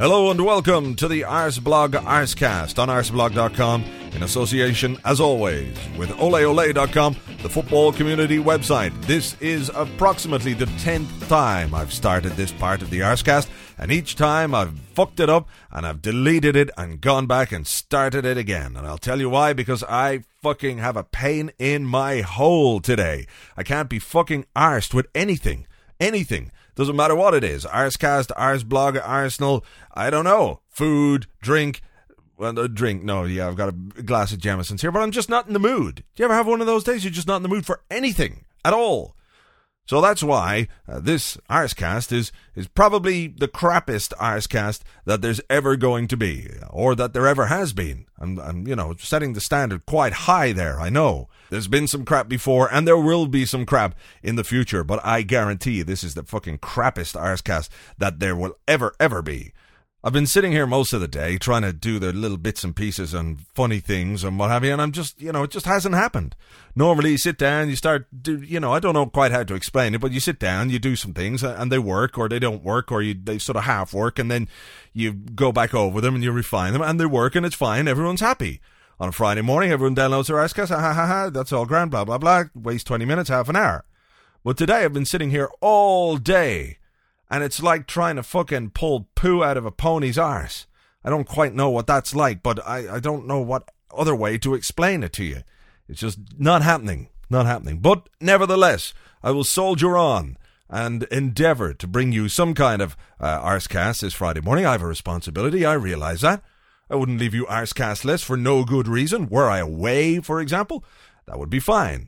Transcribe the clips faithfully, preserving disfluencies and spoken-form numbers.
Hello and welcome to the Arsblog Arscast on arseblog dot com in association, as always, with ole ole dot com, the football community website. This is approximately the tenth time I've started this part of the Arscast, and each time I've fucked it up and I've deleted it and gone back and started it again. And I'll tell you why, because I fucking have a pain in my hole today. I can't be fucking arsed with anything. Anything. Doesn't matter what it is. Arscast, Arsblog, Arsenal, I don't know. Food, drink. Well, uh, drink. No, yeah, I've got a glass of Jameson's here, but I'm just not in the mood. Do you ever have one of those days you're just not in the mood for anything at all? So that's why uh, this Arscast is, is probably the crappiest Arscast that there's ever going to be, or that there ever has been. I'm, I'm, you know, setting the standard quite high there, I know. There's been some crap before, and there will be some crap in the future, but I guarantee you this is the fucking crappiest Arscast that there will ever, ever be. I've been sitting here most of the day trying to do the little bits and pieces and funny things and what have you, and I'm just, you know, it just hasn't happened. Normally you sit down, you start, do, you know, I don't know quite how to explain it, but you sit down, you do some things, and they work, or they don't work, or you they sort of half work, and then you go back over them and you refine them, and they work, and it's fine, everyone's happy. On a Friday morning, everyone downloads their Arscast, ha ha ha ha, that's all grand, blah blah blah, waste twenty minutes, half an hour. But today I've been sitting here all day, and it's like trying to fucking pull poo out of a pony's arse. I don't quite know what that's like, but I, I don't know what other way to explain it to you. It's just not happening. Not happening. But nevertheless, I will soldier on and endeavour to bring you some kind of uh, Arscast this Friday morning. I have a responsibility. I realise that. I wouldn't leave you Arscastless for no good reason. Were I away, for example, that would be fine.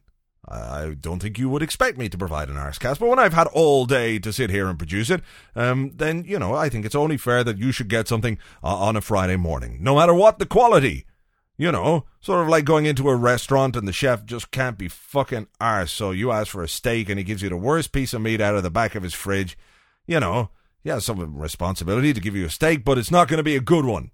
I don't think you would expect me to provide an Arscast, but when I've had all day to sit here and produce it, um, then, you know, I think it's only fair that you should get something uh, on a Friday morning, no matter what the quality. You know, sort of like going into a restaurant and the chef just can't be fucking arse, so you ask for a steak and he gives you the worst piece of meat out of the back of his fridge. You know, he has some responsibility to give you a steak, but it's not going to be a good one.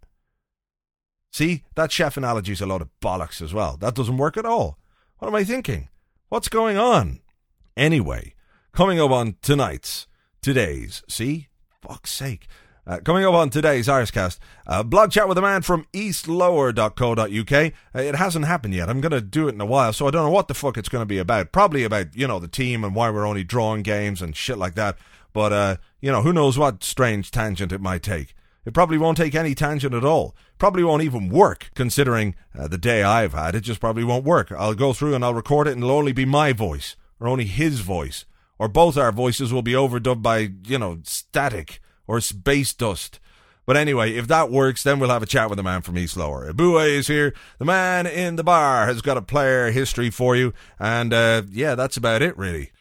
See, that chef analogy is a load of bollocks as well. That doesn't work at all. What am I thinking? What's going on? Anyway, coming up on tonight's, today's, see? Fuck's sake. Uh, coming up on today's Arscast, uh, blog chat with a man from east lower dot co dot uk. Uh, it hasn't happened yet. I'm going to do it in a while, so I don't know what the fuck it's going to be about. Probably about, you know, the team and why we're only drawing games and shit like that. But, uh, you know, who knows what strange tangent it might take. It probably won't take any tangent at all. Probably won't even work, considering uh, the day I've had. It just probably won't work. I'll go through and I'll record it and it'll only be my voice, or only his voice, or both our voices will be overdubbed by, you know, static or space dust. But anyway, if that works, then we'll have a chat with the man from East Lower. Eboué is here. The man in the bar has got a player history for you. And, uh, yeah, that's about it, really.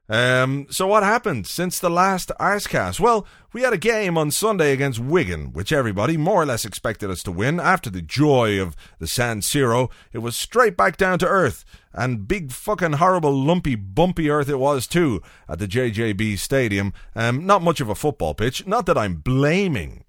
Um, so what happened since the last Arscast? Well, we had a game on Sunday against Wigan, which everybody more or less expected us to win. After the joy of the San Siro, it was straight back down to earth. And big fucking horrible lumpy bumpy earth it was too at the J J B Stadium. Um, not much of a football pitch. Not that I'm blaming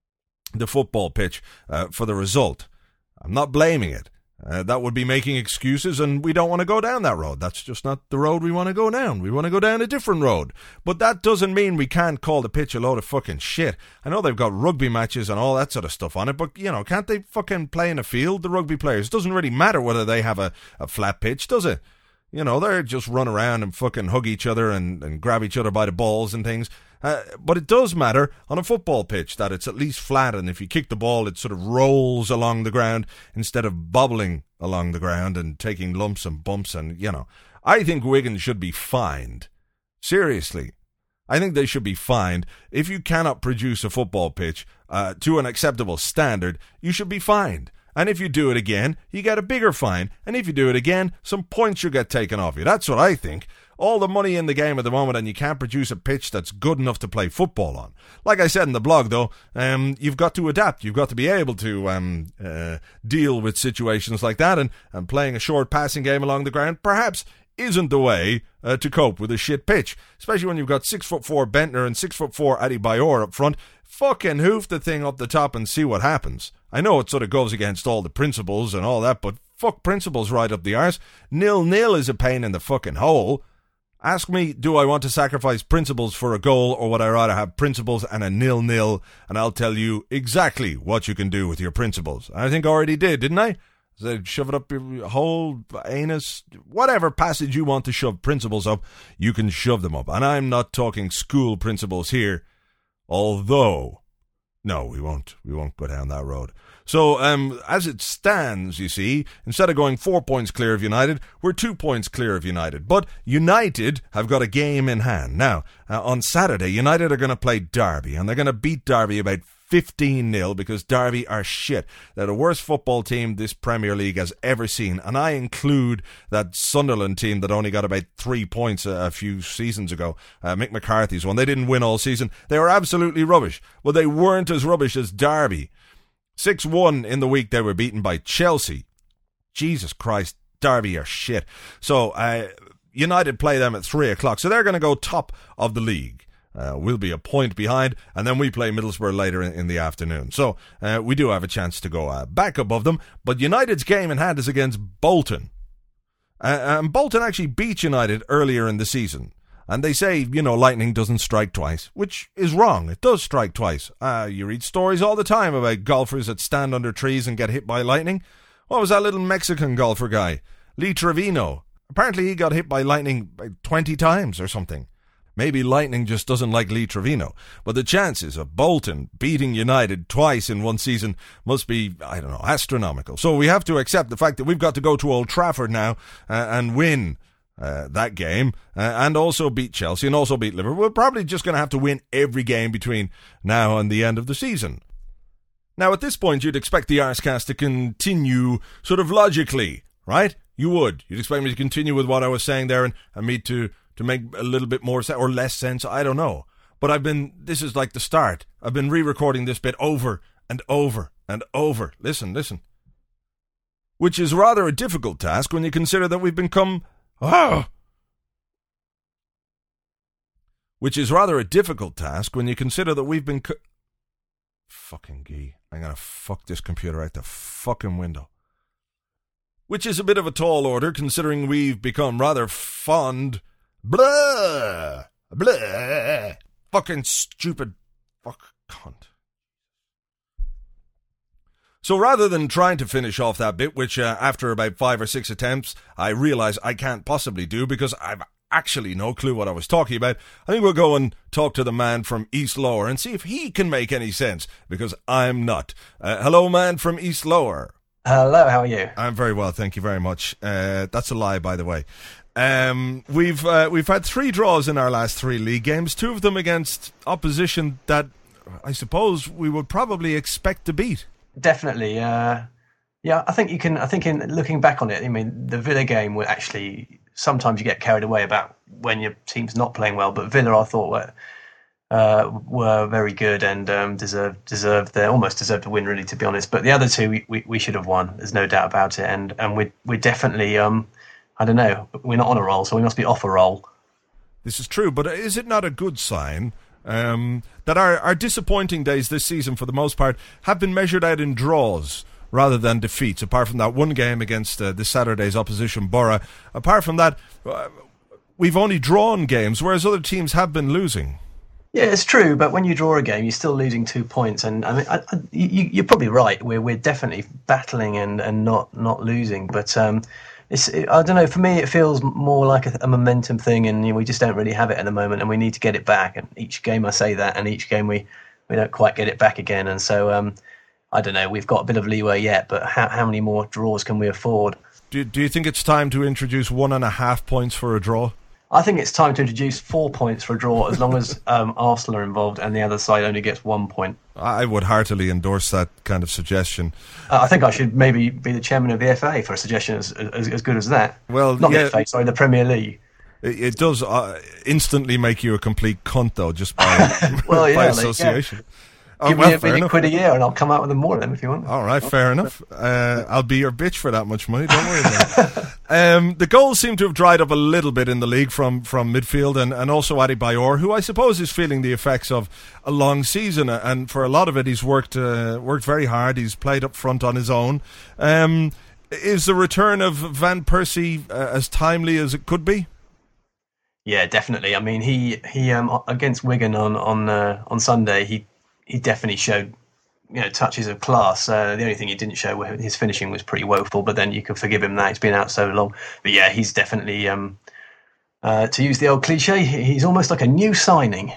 the football pitch uh, for the result. I'm not blaming it. Uh, that would be making excuses, and we don't want to go down that road. That's just not the road we want to go down. We want to go down a different road. But that doesn't mean we can't call the pitch a load of fucking shit. I know they've got rugby matches and all that sort of stuff on it, but, you know, can't they fucking play in a field, the rugby players? It doesn't really matter whether they have a, a flat pitch, does it? You know, they're just run around and fucking hug each other and, and grab each other by the balls and things. Uh, but it does matter on a football pitch that it's at least flat, and if you kick the ball, it sort of rolls along the ground instead of bobbling along the ground and taking lumps and bumps. And, you know, I think Wigan should be fined. Seriously. I think they should be fined. If you cannot produce a football pitch uh, to an acceptable standard, you should be fined. And if you do it again, you get a bigger fine. And if you do it again, some points should get taken off you. That's what I think. All the money in the game at the moment, and you can't produce a pitch that's good enough to play football on. Like I said in the blog, though, um, you've got to adapt. You've got to be able to um, uh, deal with situations like that, and, and playing a short passing game along the ground perhaps isn't the way uh, to cope with a shit pitch, especially when you've got six foot four Bentner and six foot four Adebayor up front. Fucking hoof the thing up the top and see what happens. I know it sort of goes against all the principles and all that, but fuck principles right up the arse. Nil-nil is a pain in the fucking hole. Ask me, do I want to sacrifice principles for a goal, or would I rather have principles and a nil-nil? And I'll tell you exactly what you can do with your principles. I think I already did, didn't I? So shove it up your whole anus, whatever passage you want to shove principles up, you can shove them up. And I'm not talking school principles here, although, no, we won't. We won't go down that road. So, um, as it stands, you see, instead of going four points clear of United, we're two points clear of United. But United have got a game in hand. Now, uh, on Saturday, United are going to play Derby, and they're going to beat Derby about fifteen nil, because Derby are shit. They're the worst football team this Premier League has ever seen, and I include that Sunderland team that only got about three points a, a few seasons ago, uh, Mick McCarthy's one. They didn't win all season. They were absolutely rubbish. Well, they weren't as rubbish as Derby. six one in the week they were beaten by Chelsea. Jesus Christ, Derby are shit. So uh, United play them at three o'clock, so they're going to go top of the league. Uh, we'll be a point behind, and then we play Middlesbrough later in, in the afternoon. So uh, we do have a chance to go uh, back above them. But United's game in hand is against Bolton. Uh, and Bolton actually beat United earlier in the season. And they say, you know, lightning doesn't strike twice, which is wrong. It does strike twice. Uh, you read stories all the time about golfers that stand under trees and get hit by lightning. What was that little Mexican golfer guy? Lee Trevino. Apparently he got hit by lightning twenty times or something. Maybe lightning just doesn't like Lee Trevino. But the chances of Bolton beating United twice in one season must be, I don't know, astronomical. So we have to accept the fact that we've got to go to Old Trafford now uh, and win uh, that game uh, and also beat Chelsea and also beat Liverpool. We're probably just going to have to win every game between now and the end of the season. Now, at this point, you'd expect the Arsecast to continue sort of logically, right? You would. You'd expect me to continue with what I was saying there and, and me to... to make a little bit more sense or less sense, I don't know. But I've been, this is like the start. I've been re-recording this bit over and over and over. Listen, listen. Which is rather a difficult task when you consider that we've become, ah! Which is rather a difficult task when you consider that we've been, co- fucking gee. I'm gonna fuck this computer out the fucking window. Which is a bit of a tall order considering we've become rather fond... Blah! Blah! Fucking stupid fuck cunt. So rather than trying to finish off that bit, which uh, after about five or six attempts, I realise I can't possibly do because I've actually no clue what I was talking about, I think we'll go and talk to the man from East Lower and see if he can make any sense, because I'm not. Uh, hello, man from East Lower. Hello, how are you? I'm very well, thank you very much. Uh, that's a lie, by the way. Um, we've uh, we've had three draws in our last three league games, two of them against opposition that I suppose we would probably expect to beat. Definitely, uh, yeah. I think you can. I think in looking back on it, I mean, the Villa game were actually sometimes you get carried away about when your team's not playing well, but Villa I thought were uh, were very good and um, deserved deserved their almost deserved to win, really, to be honest. But the other two we, we, we should have won. There's no doubt about it, and and we we definitely. Um, I don't know. We're not on a roll, so we must be off a roll. This is true, but is it not a good sign um, that our, our disappointing days this season, for the most part, have been measured out in draws rather than defeats, apart from that one game against uh, this Saturday's opposition, Borough? Apart from that, uh, we've only drawn games, whereas other teams have been losing. Yeah, it's true, but when you draw a game, you're still losing two points, and I mean, I, I, you, you're probably right. We're we're definitely battling and, and not not losing, but um, it's it, I don't know. For me, it feels more like a, a momentum thing, and you know, we just don't really have it at the moment, and we need to get it back. And each game, I say that, and each game we, we don't quite get it back again, and so um, I don't know. We've got a bit of leeway yet, but how how many more draws can we afford? Do Do you think it's time to introduce one and a half points for a draw? I think it's time to introduce four points for a draw, as long as um, Arsenal are involved and the other side only gets one point. I would heartily endorse that kind of suggestion. Uh, I think I should maybe be the chairman of the F A for a suggestion as as, as good as that. Well, not yeah, the F A, sorry, the Premier League. It, it does uh, instantly make you a complete cunt, though, just by, well, yeah, by like, association. Yeah. Oh, Give well, me a fair million enough. quid a year and I'll come out with more of them if you want. All right, fair enough. Uh, I'll be your bitch for that much money, don't worry about it. Um, the goals seem to have dried up a little bit in the league from, from midfield, and, and also Adebayor, who I suppose is feeling the effects of a long season, and for a lot of it he's worked uh, worked very hard. He's played up front on his own. Um, is the return of Van Persie uh, as timely as it could be? Yeah, definitely. I mean, he he um, against Wigan on on uh, on Sunday, he he definitely showed, you know, touches of class. Uh, the only thing he didn't show, his finishing was pretty woeful, but then you can forgive him that. He's been out so long. But yeah, he's definitely, um, uh, to use the old cliche, he's almost like a new signing.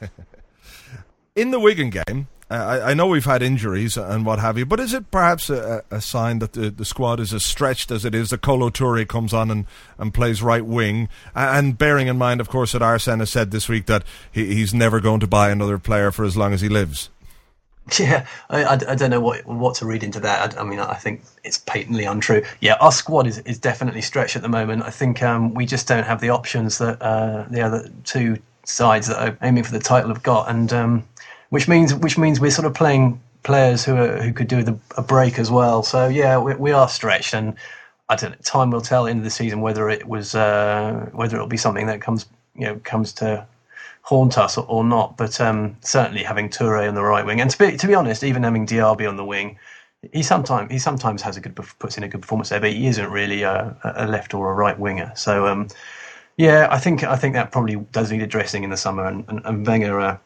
In the Wigan game, uh, I, I know we've had injuries and what have you, but is it perhaps a, a sign that the, the squad is as stretched as it is that Kolo Touré comes on and, and plays right wing? And bearing in mind, of course, that Arsene has said this week that he, he's never going to buy another player for as long as he lives. Yeah, I, I, I don't know what what to read into that. I, I mean, I think it's patently untrue. Yeah, our squad is, is definitely stretched at the moment. I think um, we just don't have the options that uh, the other two sides that are aiming for the title have got, and um, which means which means we're sort of playing players who are, who could do the, a break as well. So yeah, we, we are stretched, and I don't know, time will tell into the season whether it was uh, whether it'll be something that comes you know comes to haunt us or, or not. But um, certainly having Touré on the right wing, and to be to be honest, even having Diaby on the wing, he sometimes he sometimes has a good puts in a good performance there, but he isn't really a, a left or a right winger. So um, yeah, I think I think that probably does need addressing in the summer, and, and, and Wenger. Uh,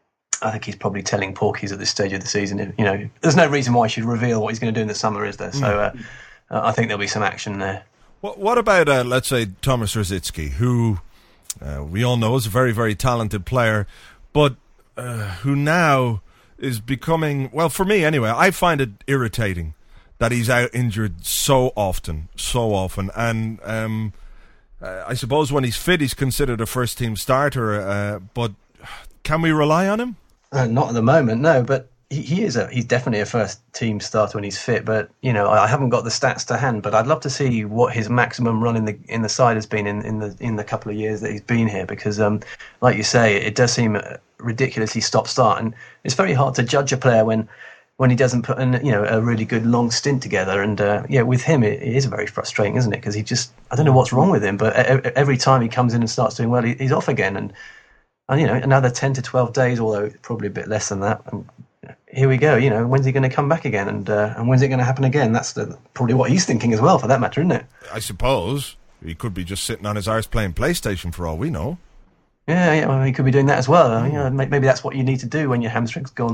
I think he's probably telling porkies at this stage of the season. You know, there's no reason why he should reveal what he's going to do in the summer, is there? So uh, uh, I think there'll be some action there. What, what about, uh, let's say, Thomas Rosicky, who uh, we all know is a very, very talented player, but uh, who now is becoming, well, for me anyway, I find it irritating that he's out injured so often, so often. And um, uh, I suppose when he's fit, he's considered a first-team starter, uh, but can we rely on him? Uh, not at the moment, no. But he, he is a he's definitely a first team starter when he's fit. But you know, I, I haven't got the stats to hand. But I'd love to see what his maximum run in the in the side has been in, in the in the couple of years that he's been here. Because, um, like you say, it does seem ridiculously stop start, and it's very hard to judge a player when when he doesn't put an, you know a really good long stint together. And uh, yeah, with him, it, it is very frustrating, isn't it? Because he just I don't know what's wrong with him, but every time he comes in and starts doing well, he, he's off again. And And, you know, another ten to twelve days, although probably a bit less than that. And here we go. You know, when's he going to come back again? And uh, and when's it going to happen again? That's the, probably what he's thinking as well, for that matter, isn't it? I suppose. He could be just sitting on his arse playing PlayStation for all we know. Yeah, yeah, well, he could be doing that as well. I mean, you know, maybe that's what you need to do when your hamstring's gone.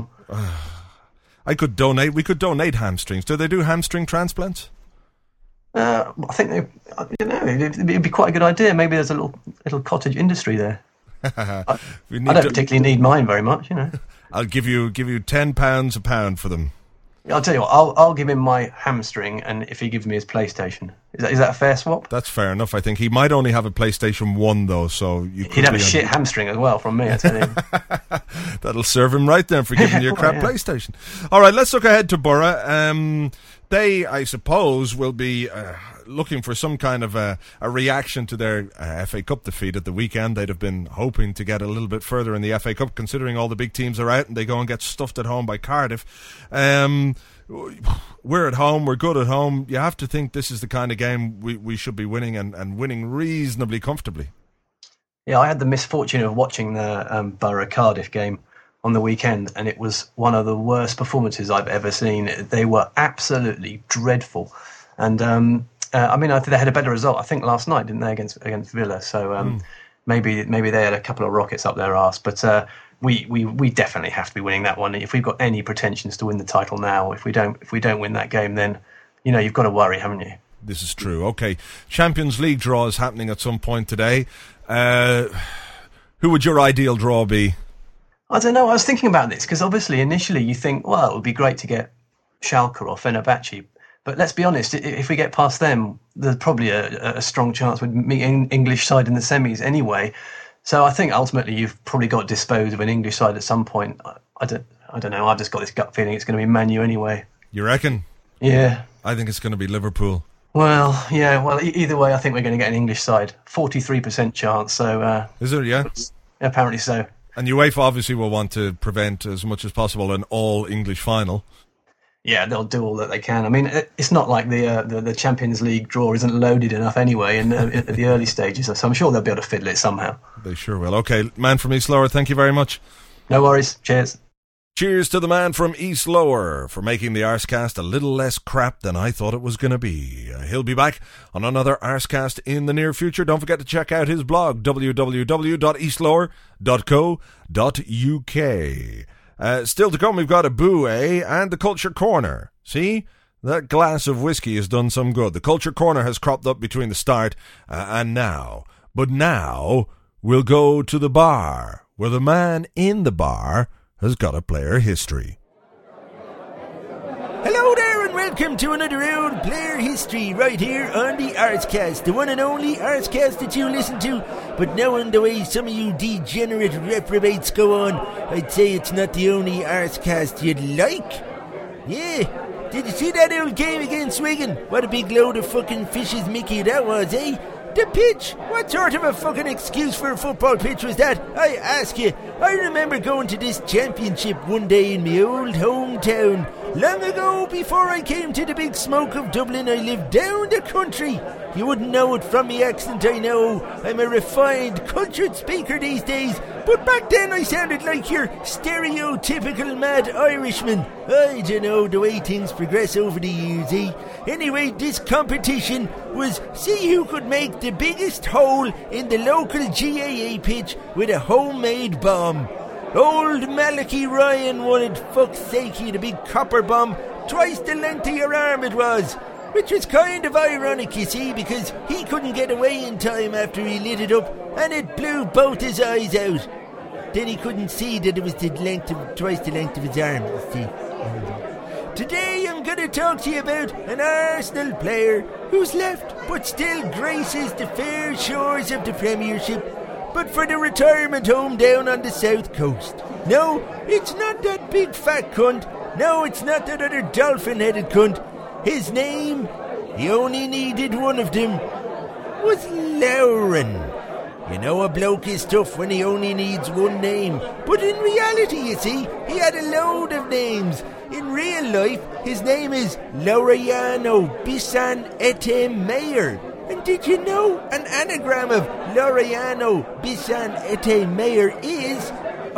I could donate. We could donate hamstrings. Do they do hamstring transplants? Uh, I think they, you know, it'd, it'd be quite a good idea. Maybe there's a little little cottage industry there. I, I don't to, particularly need mine very much, you know. I'll give you give you ten pounds a pound for them. I'll tell you what. I'll I'll give him my hamstring, and if he gives me his PlayStation, is that is that a fair swap? That's fair enough. I think he might only have a PlayStation One though, so you could he'd have a on... shit hamstring as well from me. I tell you. That'll serve him right then for giving you a crap yeah. PlayStation. All right, let's look ahead to Borough. Um, they, I suppose, will be uh, looking for some kind of a, a reaction to their uh, F A Cup defeat at the weekend. They'd have been hoping to get a little bit further in the F A Cup, considering all the big teams are out and they go and get stuffed at home by Cardiff. Um, we're at home, we're good at home. You have to think this is the kind of game we, we should be winning, and, and winning reasonably comfortably. Yeah, I had the misfortune of watching the um, Borough-Cardiff game on the weekend, and it was one of the worst performances I've ever seen. They were absolutely dreadful. And um, uh, I mean, I think they had a better result, I think, last night, didn't they, against against Villa? So um, mm. maybe maybe they had a couple of rockets up their arse. But uh, we, we we definitely have to be winning that one. If we've got any pretensions to win the title now, if we don't if we don't win that game, then you know you've got to worry, haven't you? This is true. Okay, Champions League draw is happening at some point today. Uh, who would your ideal draw be? I don't know. I was thinking about this because obviously initially you think, well, it would be great to get Schalke or Fenerbahce. But let's be honest, if we get past them, there's probably a, a strong chance we'd meet an English side in the semis anyway. So I think ultimately you've probably got to dispose of an English side at some point. I, I don't I don't know. I've just got this gut feeling it's going to be Man U anyway. You reckon? Yeah. I think it's going to be Liverpool. Well, yeah. Well, e- either way, I think we're going to get an English side. forty-three percent chance. So uh, is there? Yeah. Apparently so. And UEFA obviously will want to prevent as much as possible an all-English final. Yeah, they'll do all that they can. I mean, it's not like the uh, the, the Champions League draw isn't loaded enough anyway in, uh, at the early stages, so I'm sure they'll be able to fiddle it somehow. They sure will. Okay, man from East Lower, thank you very much. No worries. Cheers. Cheers to the man from East Lower for making the Arsecast a little less crap than I thought it was going to be. Uh, he'll be back on another Arsecast in the near future. Don't forget to check out his blog, w w w dot east lower dot co dot u k. Uh, still to come, we've got a boo, eh? And the Culture Corner. See? That glass of whiskey has done some good. The Culture Corner has cropped up between the start uh, and now. But now we'll go to the bar, where the man in the bar has got a player history. Hello there and welcome to another round of Player History right here on the Arsecast, the one and only Arsecast that you listen to. But knowing the way some of you degenerate reprobates go on, I'd say it's not the only Arsecast you'd like. Yeah, did you see that old game against Wigan? What a big load of fucking fishes Mickey that was, eh? The pitch? What sort of a fucking excuse for a football pitch was that? I ask you. I remember going to this championship one day in my old hometown. Long ago, before I came to the big smoke of Dublin, I lived down the country. You wouldn't know it from my accent, I know. I'm a refined, cultured speaker these days. But back then I sounded like your stereotypical mad Irishman. I don't know, the way things progress over the years, eh? Anyway, this competition was see who could make the biggest hole in the local G A A pitch with a homemade bomb. Old Malachi Ryan won it, fuck's sakey, the big copper bomb, twice the length of your arm it was. Which was kind of ironic, you see, because he couldn't get away in time after he lit it up, and it blew both his eyes out. Then he couldn't see that it was the length of, twice the length of his arm, you see. Today I'm going to talk to you about an Arsenal player who's left, but still graces the fair shores of the Premiership, but for the retirement home down on the south coast. No, it's not that big fat cunt. No, it's not that other dolphin-headed cunt. His name, he only needed one of them, was Lauren. You know a bloke is tough when he only needs one name. But in reality, you see, he had a load of names. In real life, his name is Laureano Bissan Ete Mayer. And did you know an anagram of Laureano Bissan Ete Mayer is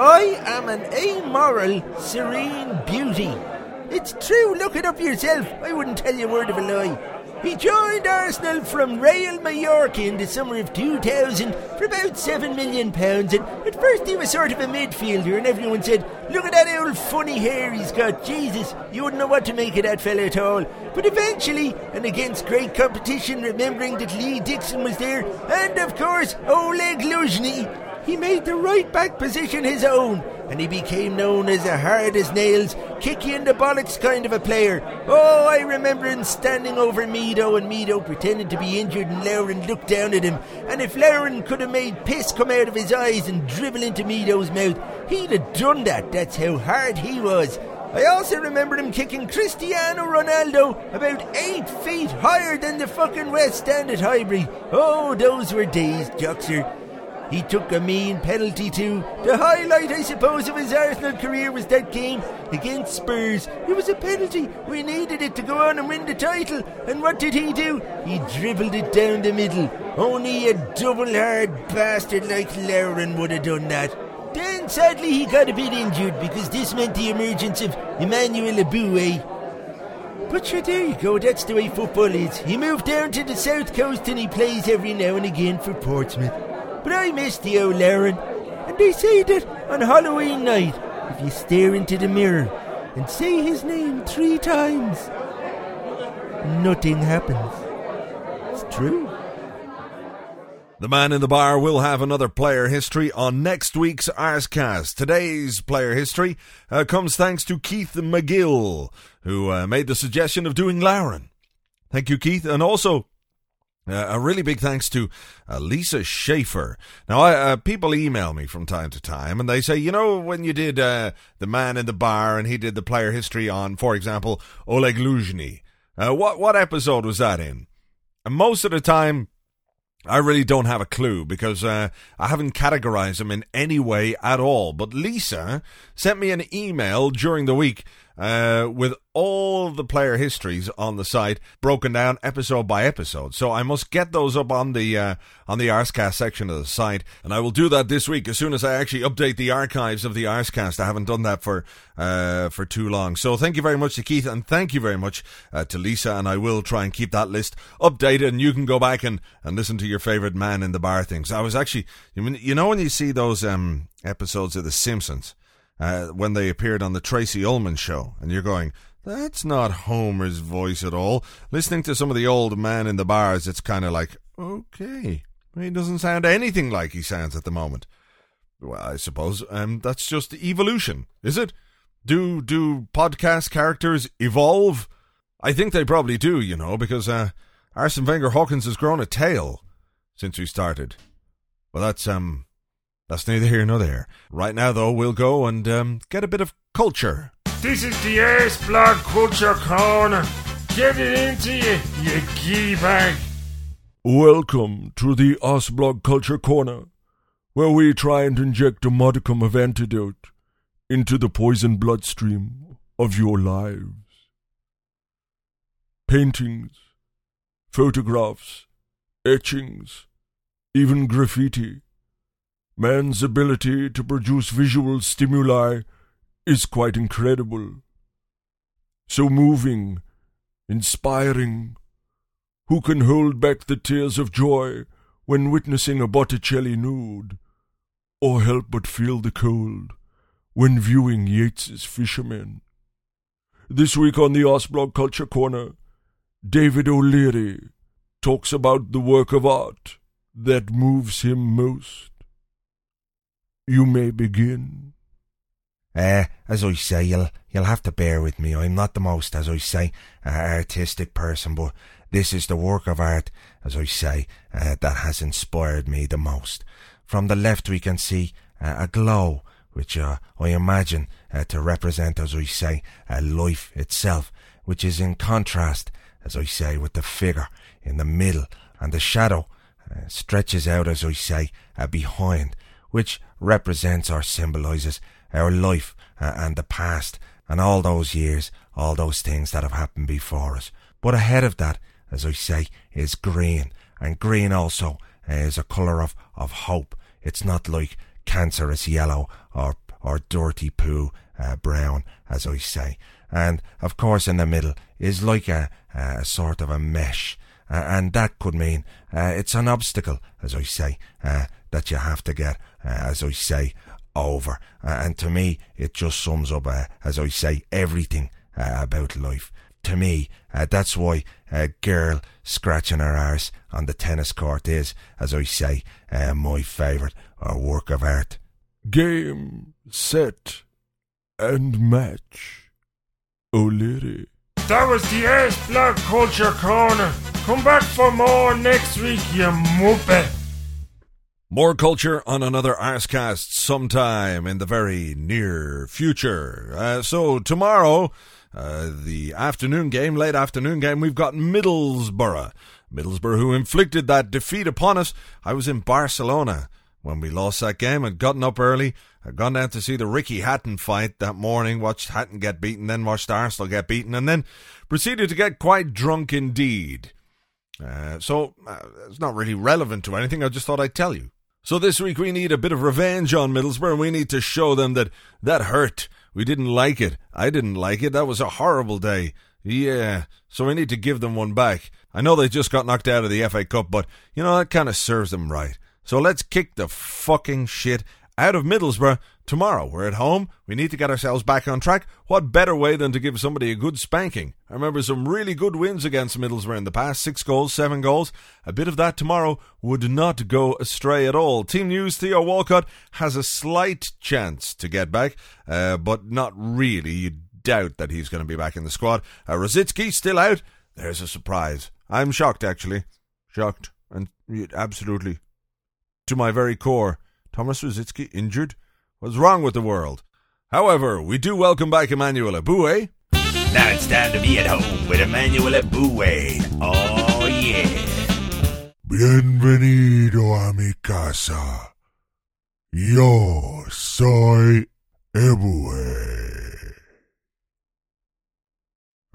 I am an amoral, serene beauty. It's true, look it up yourself. I wouldn't tell you a word of a lie. He joined Arsenal from Real Mallorca in the summer of two thousand for about seven million pounds, and at first he was sort of a midfielder, and everyone said, look at that old funny hair he's got, Jesus, you wouldn't know what to make of that fella at all. But eventually, and against great competition, remembering that Lee Dixon was there, and of course Oleg Luzhny, he made the right-back position his own, and he became known as a hard-as-nails, kick-you-in-the-bollocks kind of a player. Oh, I remember him standing over Mido, and Mido pretending to be injured, and Lauren looked down at him, and if Lauren could have made piss come out of his eyes and dribble into Mido's mouth, he'd have done that. That's how hard he was. I also remember him kicking Cristiano Ronaldo about eight feet higher than the fucking West Stand at Highbury. Oh, those were days, Joxer. He took a mean penalty too. The highlight, I suppose, of his Arsenal career was that game against Spurs. It was a penalty. We needed it to go on and win the title. And what did he do? He dribbled it down the middle. Only a double-hard bastard like Lauren would have done that. Then, sadly, he got a bit injured because this meant the emergence of Emmanuel Aboué. But sure, there you go. That's the way football is. He moved down to the south coast and he plays every now and again for Portsmouth. But I miss the old Lauren, and they say that on Halloween night, if you stare into the mirror and say his name three times, nothing happens. It's true. The man in the bar will have another player history on next week's Arsecast. Today's player history uh, comes thanks to Keith McGill, who uh, made the suggestion of doing Lauren. Thank you, Keith, and also Uh, a really big thanks to uh, Lisa Schaefer. Now, I, uh, people email me from time to time, and they say, you know, when you did uh, the man in the bar and he did the player history on, for example, Oleg Luzhny, uh, what, what episode was that in? And most of the time, I really don't have a clue because uh, I haven't categorized him in any way at all. But Lisa sent me an email during the week uh, with all the player histories on the site, broken down episode by episode. So I must get those up on the uh, on the Arscast section of the site, and I will do that this week as soon as I actually update the archives of the Arscast. I haven't done that for uh, for too long. So thank you very much to Keith, and thank you very much uh, to Lisa, and I will try and keep that list updated, and you can go back and, and listen to your favourite man in the bar things. I was actually, you know when you see those um, episodes of The Simpsons, Uh, when they appeared on the Tracy Ullman show, and you're going, that's not Homer's voice at all. Listening to some of the old man in the bars, it's kind of like, okay, he doesn't sound anything like he sounds at the moment. Well, I suppose um, that's just evolution, is it? Do do podcast characters evolve? I think they probably do, you know, because uh, Arsene Wenger Hawkins has grown a tail since we started. Well, that's um. That's neither here nor there. Right now, though, we'll go and um, get a bit of culture. This is the Arseblog Culture Corner. Get it into you, you giddy bag. Welcome to the Arseblog Culture Corner, where we try and inject a modicum of antidote into the poison bloodstream of your lives. Paintings, photographs, etchings, even graffiti. Man's ability to produce visual stimuli is quite incredible. So moving, inspiring. Who can hold back the tears of joy when witnessing a Botticelli nude, or help but feel the cold when viewing Yeats's Fishermen? This week on the Arseblog Culture Corner, David O'Leary talks about the work of art that moves him most. You may begin. Uh, as I say, you'll you'll have to bear with me. I'm not the most, as I say, uh, artistic person, but this is the work of art, as I say, uh, that has inspired me the most. From the left we can see uh, a glow, which uh, I imagine uh, to represent, as I say, uh, life itself, which is in contrast, as I say, with the figure in the middle, and the shadow uh, stretches out, as I say, uh, behind, which represents or symbolises our life uh, and the past and all those years, all those things that have happened before us. But ahead of that, as I say, is green, and green also uh, is a colour of, of hope. It's not like cancerous yellow or or dirty poo uh, brown, as I say. And of course in the middle is like a, a sort of a mesh, uh, and that could mean uh, it's an obstacle, as I say, uh, that you have to get, uh, as I say, over. Uh, and to me, it just sums up, uh, as I say, everything uh, about life. To me, uh, that's why a girl scratching her arse on the tennis court is, as I say, uh, my favourite uh, work of art. Game, set, and match. O'Leary. That was the Arseblog Culture Corner. Come back for more next week, you muppet. More culture on another Arscast sometime in the very near future. Uh, so tomorrow, uh, the afternoon game, late afternoon game, we've got Middlesbrough. Middlesbrough, who inflicted that defeat upon us. I was in Barcelona when we lost that game. I'd gotten up early. I'd gone down to see the Ricky Hatton fight that morning, watched Hatton get beaten, then watched Arsenal get beaten, and then proceeded to get quite drunk indeed. Uh, so uh, it's not really relevant to anything. I just thought I'd tell you. So this week we need a bit of revenge on Middlesbrough, and we need to show them that that hurt. We didn't like it. I didn't like it. That was a horrible day. Yeah, so we need to give them one back. I know they just got knocked out of the F A Cup, but, you know, that kind of serves them right. So let's kick the fucking shit out of Middlesbrough tomorrow. We're at home. We need to get ourselves back on track. What better way than to give somebody a good spanking? I remember some really good wins against Middlesbrough in the past. Six goals, seven goals. A bit of that tomorrow would not go astray at all. Team News, Theo Walcott has a slight chance to get back, uh, but not really. You doubt that he's going to be back in the squad. Uh, Rosicki still out. There's a surprise. I'm shocked, actually. Shocked. And absolutely, to my very core. Thomas Rosicki injured? What's wrong with the world? However, we do welcome back Emmanuel Eboué. Now it's time to be at home with Emmanuel Eboué. Oh, yeah. Bienvenido a mi casa. Yo soy Eboué.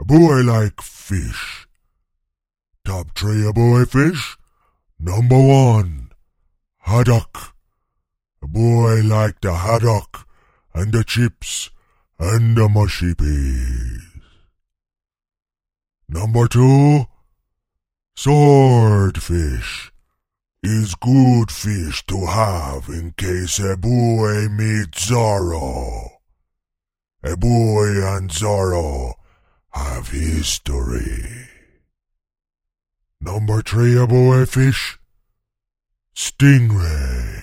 A boy like fish. Top three a boy fish. Number one, haddock. A boy like the haddock and the chips and the mushy peas. Number two, swordfish is good fish to have in case a boy meets Zorro. A boy and Zorro have history. Number three, a boy fish, stingray.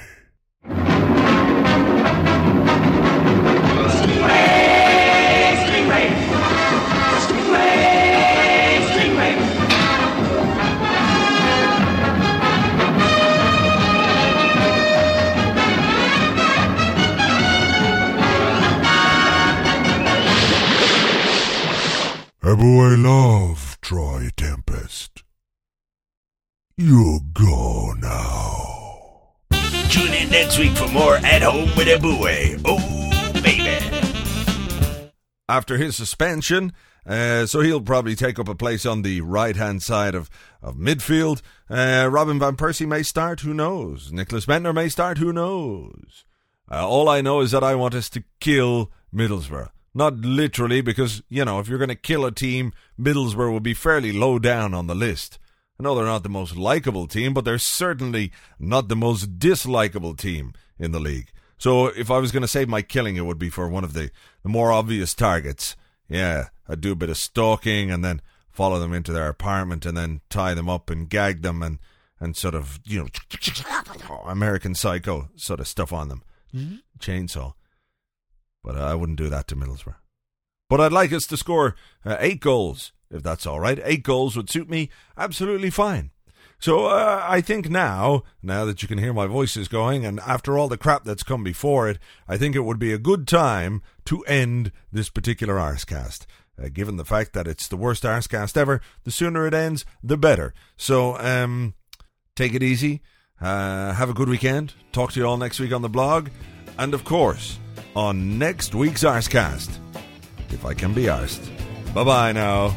A boy love Troy Tempest. You go now. Tune in next week for more At Home with a Boy. Oh, baby. After his suspension, uh, so he'll probably take up a place on the right-hand side of, of midfield. Uh, Robin Van Persie may start, who knows? Nicholas Bentner may start, who knows? Uh, all I know is that I want us to kill Middlesbrough. Not literally, because, you know, if you're going to kill a team, Middlesbrough will be fairly low down on the list. I know they're not the most likeable team, but they're certainly not the most dislikable team in the league. So if I was going to save my killing, it would be for one of the, the more obvious targets. Yeah, I'd do a bit of stalking and then follow them into their apartment and then tie them up and gag them and, and sort of, you know, American Psycho sort of stuff on them. Chainsaw. But I wouldn't do that to Middlesbrough. But I'd like us to score uh, eight goals, if that's all right. Eight goals would suit me absolutely fine. So uh, I think now, now that you can hear my voice is going, and after all the crap that's come before it, I think it would be a good time to end this particular Arsecast. Uh, given the fact that it's the worst Arsecast ever, the sooner it ends, the better. So um, take it easy. Uh, have a good weekend. Talk to you all next week on the blog. And of course, on next week's Arsecast, if I can be arsed. Bye-bye now.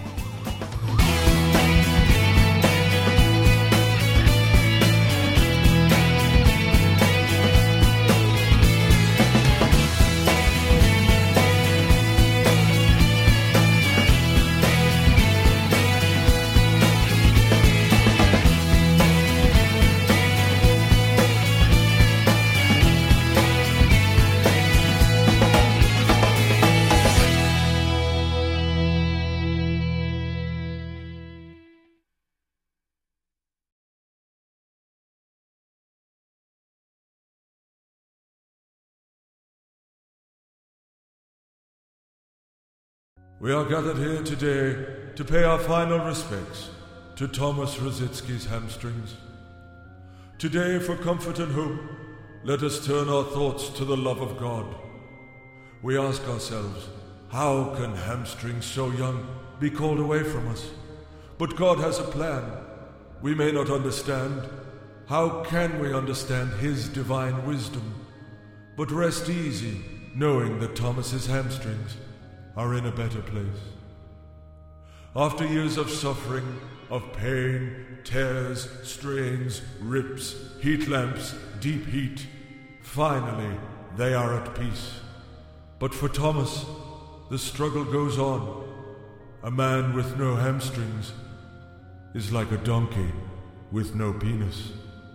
We are gathered here today to pay our final respects to Thomas Rositzky's hamstrings. Today, for comfort and hope, let us turn our thoughts to the love of God. We ask ourselves, how can hamstrings so young be called away from us? But God has a plan. We may not understand. How can we understand His divine wisdom? But rest easy, knowing that Thomas's hamstrings are in a better place. After years of suffering, of pain, tears, strains, rips, heat lamps, deep heat, finally they are at peace. But for Thomas, the struggle goes on. A man with no hamstrings is like a donkey with no penis.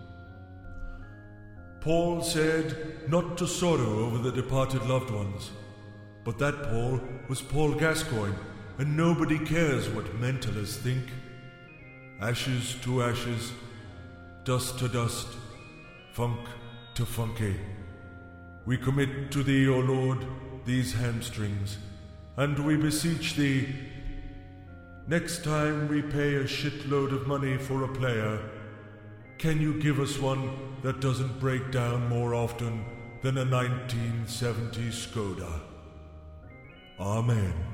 Paul said not to sorrow over the departed loved ones. But that Paul was Paul Gascoigne, and nobody cares what mentalists think. Ashes to ashes, dust to dust, funk to funky. We commit to Thee, O Lord, these hamstrings, and we beseech Thee, next time we pay a shitload of money for a player, can you give us one that doesn't break down more often than a nineteen seventy Skoda? Amen.